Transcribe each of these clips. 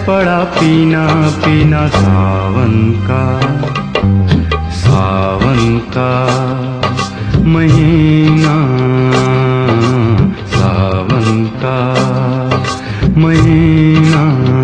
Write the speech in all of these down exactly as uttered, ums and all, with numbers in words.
पड़ा पीना पीना सावन का, सावन का महीना, सावन का महीना।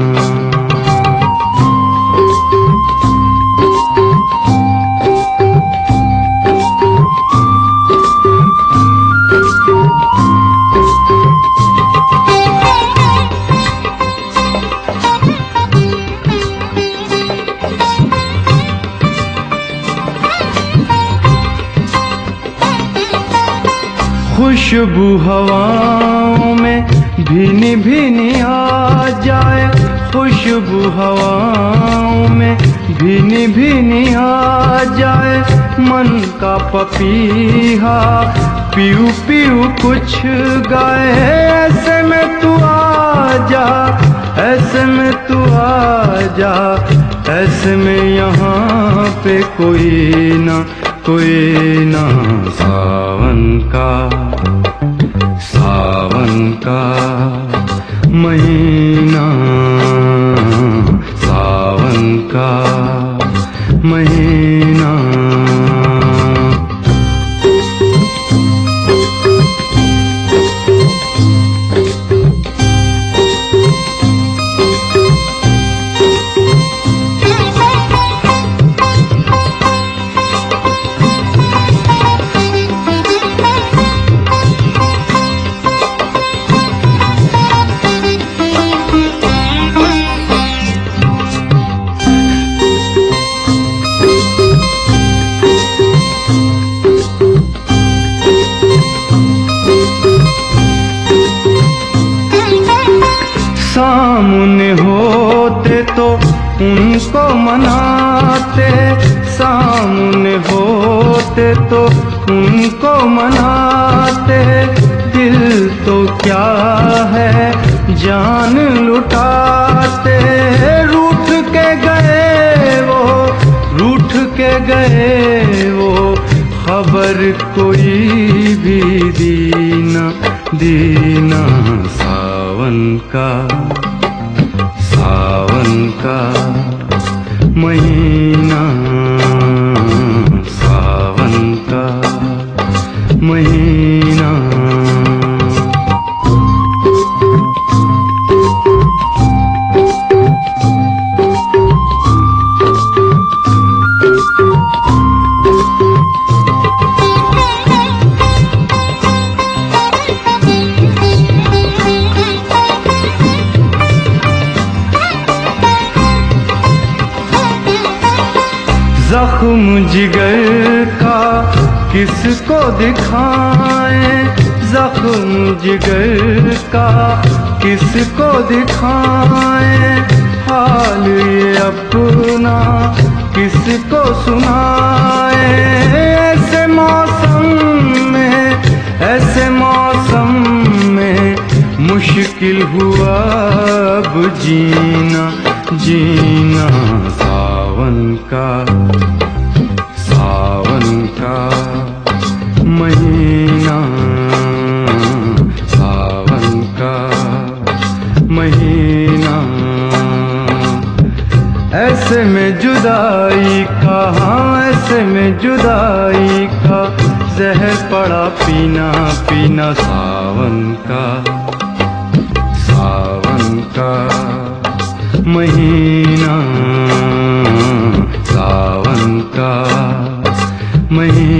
खुशबू हवाओं में भीनी भीनी आ जाए, खुशबू हवाओं में भीनी भीनी आ जाए, मन का पपीहा पीऊ पीऊ कुछ गाए। ऐसे में तू आ जा, ऐसे में तू आ जा, ऐसे में यहाँ पे कोई ना कोई ना। सावन का, सावन का महीना, सावन का महीना। सामने होते तो उनको मनाते, सामने होते तो उनको मनाते। दिल तो क्या है जान लुटाते, रूठ के गए वो, रूठ के गए वो, खबर कोई भी दीना दीना। सावन का, सावन का महीना, सावन का महीना। जख्म जिगर का किसको दिखाएं, जख्म जिगर का किसको दिखाएं। हाल ये अपना किसको सुनाएं। ऐसे मौसम में, ऐसे मौसम में मुश्किल हुआ अब जीना जीना। सावन का, सावन का महीना, सावन का महीना। ऐसे में जुदाई का, हाँ ऐसे में जुदाई का जहर पड़ा पीना पीना। सावन का, सावन का महीना, सावन का महीना।